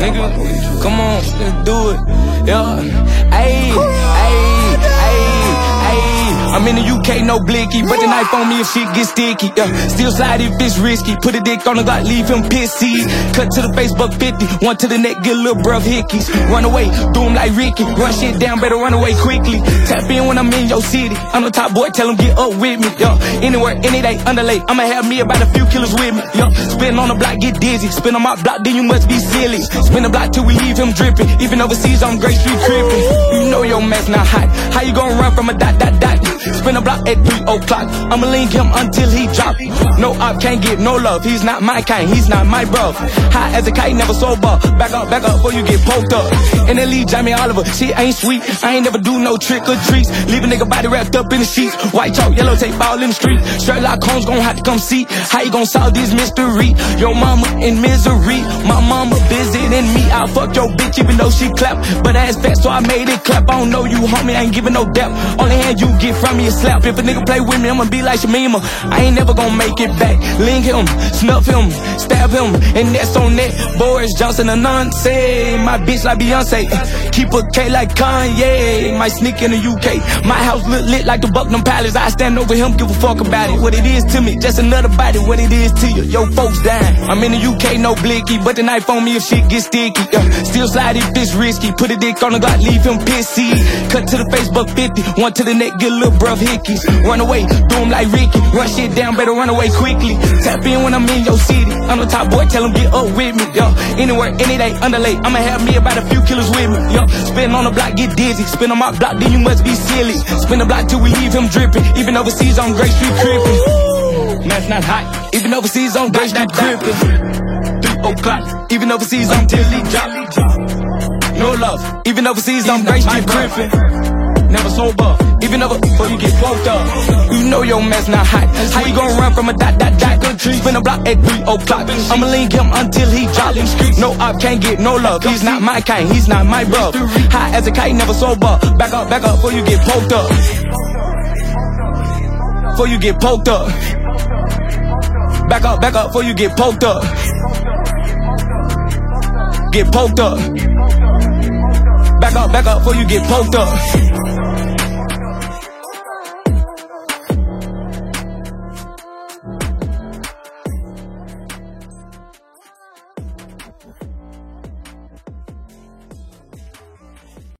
nigga. Come on, let's do it. Yeah, ayy. I'm in the UK, no blicky, but the knife on me if shit gets sticky. Still slide if it's risky. Put a dick on the Glock, leave him pissy. Cut to the face, buck 50. One to the neck, get a little bruv hickeys. Run away, do him like Ricky. Run shit down, better run away quickly. Tap in when I'm in your city. I'm the top boy, tell him get up with me. Anywhere, any day, underlay. I'ma have me about a few killers with me. Spin on the block, get dizzy. Spin on my block, then you must be silly. Spin the block till we leave him dripping. Even overseas on Great Street crippin'. You know your mess not hot. How you gonna run from a dot? Spin a block at 3 o'clock. I'ma link him until he drop. No op, can't get no love. He's not my kind, he's not my bro. High as a kite, never sober. Back up before you get poked up. And then leave Jamie Oliver. Shit ain't sweet. I ain't never do no trick or treats. Leave a nigga body wrapped up in the sheets. White chalk, yellow tape all in the street. Sherlock Holmes gon' have to come see how you gon' solve this mystery. Your mama in misery. My mama visiting me. I'll fuck your bitch even though she clap. But ass fat, so I made it clap. I don't know you, homie. I ain't giving no depth. Only hand you get from me is slap. If a nigga play with me, I'ma be like Shamima. I ain't never gon' make it back. Link him, snuff him, stab him, and that's on that. Boris Johnson a nonce. My bitch like Beyonce. Keep a K like Kanye. Might sneak in the UK. My house look lit like the Buckingham Palace. I stand over him, give a fuck about it. What it is to me, just another body. What it is to you, yo folks dying. I'm in the UK, no blicky, but the knife on me if shit gets sticky. Still slide if it's risky. Put a dick on the Glock, leave him pissy. Cut to the face, buck 50. One to the neck, get a little bruv hickeys. Run away, do him like Ricky. Run shit down, better run away quickly. Tap in when I'm in your city. I'm the top boy, tell him get up with me. Anywhere, any day, underlay. I'ma have me about a few killers with me. Spin on the block, get dizzy. Spin on my block, then you must be silly. Spin the block till we leave him dripping. Even overseas on Great Street crippin'. Man's not hot. Even overseas on Great Street crippin'. 3 o'clock. Even overseas on till he drop. No love. Even overseas on Great Street crippin'. Never sober. Even over before you get poked up. You know your mess not hot. How you gon' run from a dot? Spin a block at 3 o'clock. I'ma link him until he drop. No op, can't get no love. He's not my kind, he's not my bro. High as a kite, never sober. Back up before you get poked up. Before you get poked up. Back up before you get poked up. Get poked up. Back up before you get poked up.